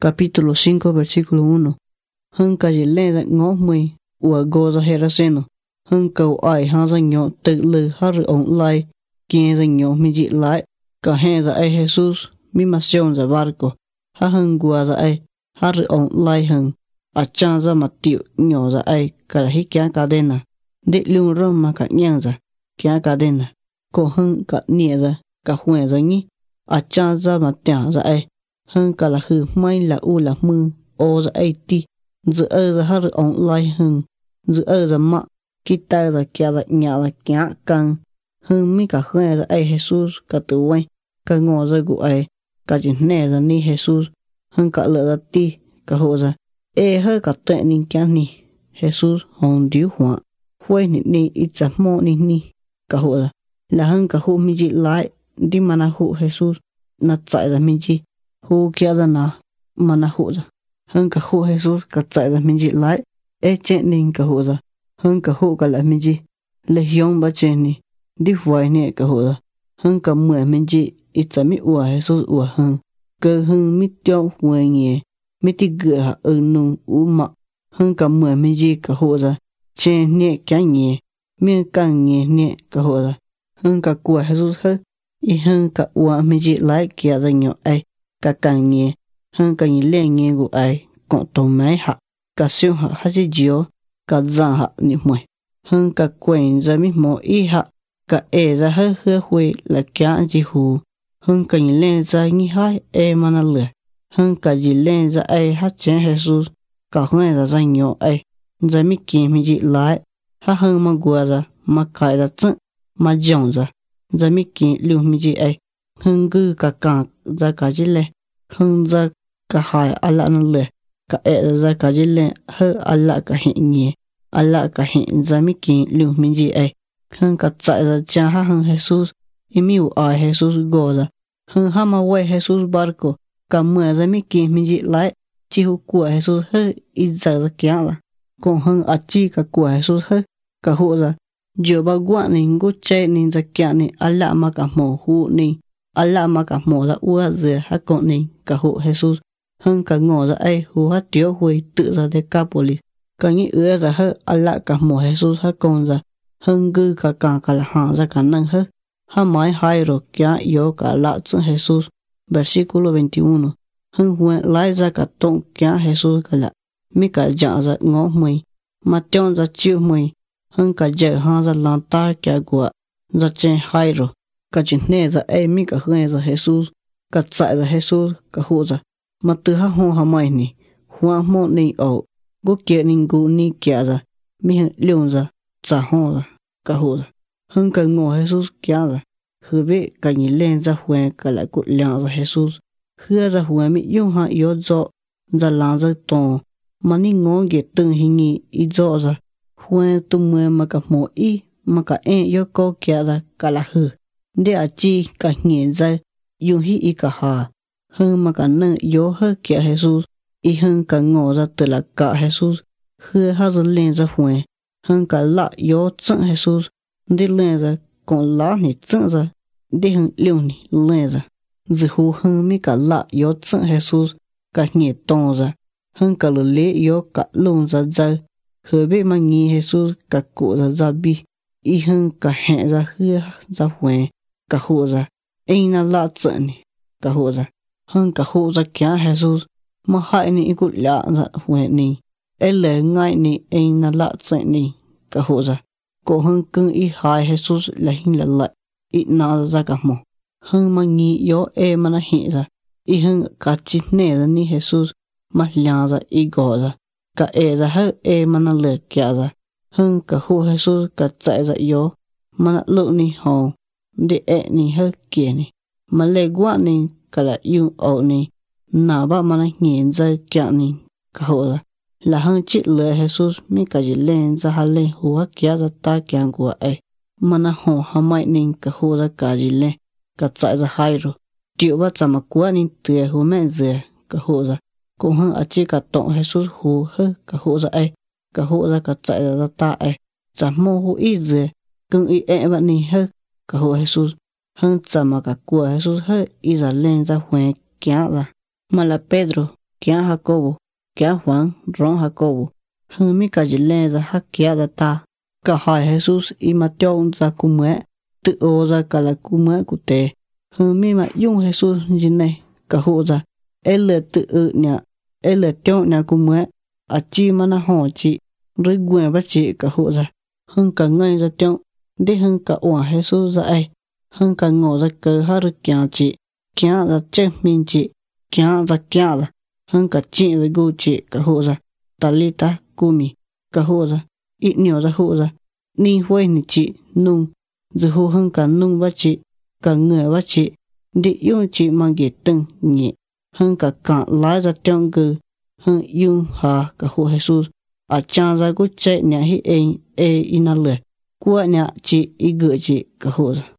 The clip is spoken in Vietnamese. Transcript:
capítulo 5, versículo 1. Hưng cả dì lên ra ngó mùi, ua gô ra heraseno. Hưng cầu ai hăng ra nhỏ tự lư hát rửa ổng lai, kia ra nhỏ mi dị lại. Cả hè ra ai Jesus, mi mà xiong ra barco. Hát hưng gua ra ai, hát rửa ổng lai hưng. À chan ra mặt tiệu nhỏ ra ai, cả là hít kia cadena. Đích lung râm mà cả nhang ra, kia cadena. Cô hưng cả nia ra, cả huệ ra nhí. À chan ra mặt tiang ra ai. Hưng cả là hư may là u là mư, ô ra ai ti. Dự ra hát rửa ổng lai hưng. Dự ra mạ. Kita ra kia ra nhà ra kia căng. Hưng mi cả huệ ra ai Jesus, cả tự quay. Cả ngõ ra gu ai, cả chỉ nè ra ni Jesus. Hưng cả lỡ ra ti, cả hộ ra. Ê hơi cả tuệ ninh kia ni. Jesus hồn điếu hóa. Huê ni ít giả mô ni. Cả hộ ra. Là hưng cả hộ mi dị lại. Đi mà na hộ Jesus. Na chạy ra mi dị. Hộ kia ra na. Mà na hộ ra. Hưng cả hộ Jesus cả chạy ra mi dị lại. Ê chết ninh cả hộ ra. Hưng cả hộ cả lại mi dị. Lê hiông bà chết ni. Đi hoài nè cả hộ ra. Hưng cả mười mi dị. Ít giả mi ua Jesus ua hưng. Cơ hưng mi tiêu huê nghề. Mi ti gửi hạ nung u mạ. Hưng cả mười mi dị cả hộ ra. Chê nè kia nhẹ. Miên càng nhẹ nè cả hộ ra. Hưng cả của Jesus hết. Ý hưng cả ua mi dị lại kia ra nhỏ ai. Cả càng nhẹ. Hưng cả nhẹ lên nhẹ của ai. Còn tổ máy hạ. Cả siêu hạ hát dì diếu. Cả giang hạ nị mùi. Hưng cả quen ra mi mô ý hạ. Cả ra hơi hứa huê là kia dì hù. Hưng cả nhẹ lên ra nghi hai mà nà lửa. Hưng cả dì lên ra ai hát chén Jesus. Cả hưng ra nhỏ ai. Ra mi kì mi dị lại. Hát hưng mà gua ra. Mà khai ra chân. Mà dòng ra. Ra mi kì lưu mi dị ai. Hưng gư cả càng ra cả dì lên. Hưng ra cả hai ala nà lửa. Cả ra cả dì lên. Hơ ala cả hiện nhẹ. Ala cả hiện ra mi kì lưu mi dị ai. Hưng cả chạy ra cha hát hưng Jesus. Imiu ai Jesus gô ra. Hưng hama quay Jesus barco. Cả mưa ra mi kì mi dị lại. Chi hữu của Jesus hơi ít giờ ra kia ra. Còn hưng à chi cả của Jesus hơi. Cả hộ ra. Dù bà quả này ngô chạy này ra kia này. Alla mà cả mồ hụ này. Alla mà cả mồ ra ua dừa hát con này. Cả hộ Jesus. Hưng cả ngõ ra ai hù hát tiếu huê tự ra Decapolis. Cả nghĩ ưa ra hơi. Alla cả mồ Jesus hát con ra. Hưng gư cả cả là hạ ra cả năng hơi. Ha mai hai rồi kia yếu cả lạ chân Jesus. Versículo 21. Hưng huệ lại ra cả tông kia Jesus cả lạ. Mi cả dạ ra ngõ mùi. Mà tiong ra chiêu mùi. Hưng cả dạy ha ra làng ta kia của. Ra trên hai rồi. Cả chính nè ra ai mi cả huệ ra Jesus. Cả chạy ra Jesus cả hộ ra. Mà từ ha hô ha mai nì. Hoa mô nì ổ. Gô kia nì gô nì kia ra. Mi hưng liông ra. Trả hô ra. Cả hộ ra. Hưng cả ngõ Jesus kia ra. Hứa vệ cả nhìn lên ra huệ cả lại cột làng ra Jesus. Hứa ra huệ mi dùng hạ yếu dọ. Ra làng ra tòn. Mà ní ngõ ghé từng hình nghị ý dọ ra. Huệ tùm mưa mà cả mộ ý. Mà cả yếu cô kia ra cả là hư. Để à chi cả nghiện ra. Dùng hí ý cả hà. Hưng mà cả nâng yếu hơi kia Jesus. Ý hưng cả ngõ ra từ là cả Jesus. Hứa hạ ra lên ra huệ. Hưng cả lạ yếu chân Jesus. Để lên ra. Còn lá này chân ra. Để hưng liêu này lên ra. Dì hù hưng mi cả lạ yếu chân Jesus. Cả nhẹ tông ra. Hưng cả lửa lễ yếu cả lông ra ra. Hứa bế mà nghi Jesus cả cụ ra ra bi. Ý hưng cả hẹn ra hứa ra huệ. Cả hộ ra. Anh là lạ chân này. Cả hộ ra. Hưng cả hộ ra kia Jesus. Mà hại này cụ lạ ra huệ này. Ê lệ ngại này anh là lạ chân này. Cả hộ ra. Cô hưng cưng ý hai Jesus là hình là lại. Ít nào ra cả mồ. Hưng mà nghi yếu mà nó hiện ra. Ý hưng cả chít nè ra ni Jesus. Mà làng ra ý gõ ra. Cả ra hơi mà nó lệ kia ra. Hưng cả hô Jesus cả chạy ra yếu. Mà nó lộ ni hồ. Để ni hơi kia ni. Mà lệ quả ni cả là yêu ổ ni. Nào bác mà nó nhìn ra kia ni. Cả hộ ra. Là hưng chít lệ Jesus mi cả chỉ lên ra hà lên hùa kia ra ta kia của ai. Mà nó hồ hà mãi nên cả hùa ra cả chỉ lên. Cả chạy ra hai rồi. Tiểu bác chả mà quá nên tùy hùa mẹ dừa. Cả hùa ra. Cũng hưng ở chi cả tổng Jesus hùa hơi cả hùa ra ai. Cả hùa ra cả chạy ra ta ai. Chả mô hùa ít dừa. Cưng ý bạn này hơi. Cả hùa Jesus. Hưng chả mà cả của Jesus hơi. Ý ra lên ra huệ kia ra. Mà là Pedro. kia Jacobo kia Juan rong Jacobo hơn mi cả chỉ lên ra hắc kia ra ta cả hai Jesus y mà tiêu ra cú mẹ tự ô ra cả là cú mẹ của tề hơn mi mà dùng Jesus gì này cả hộ ra ấy là tự nhà ấy là tiêu nhà cú mẹ à chi mà nó họ chị rồi quên bắt chị cả hộ ra hơn cả ngay ra tiêu để hơn cả oa Jesus ra ấy hơn cả ngồi ra cơ ha được kia chị kia ra chết mình chị kia ra kia là hơn cả chị ra gu chị cả hộ ra Talita Kumi cả hộ ra ít nhiều ra hộ ra ni huay ni chị nung giờ hộ hơn cả nung bắt chị cả người bắt chị để用chị mang cái từng nhẹ hơn cả lái ra trong cơ hơn dùng hà cả hộ Jesus à cha ra có chạy nhà hi ina lệ qua nhà chị ý gửi chị cả hộ ra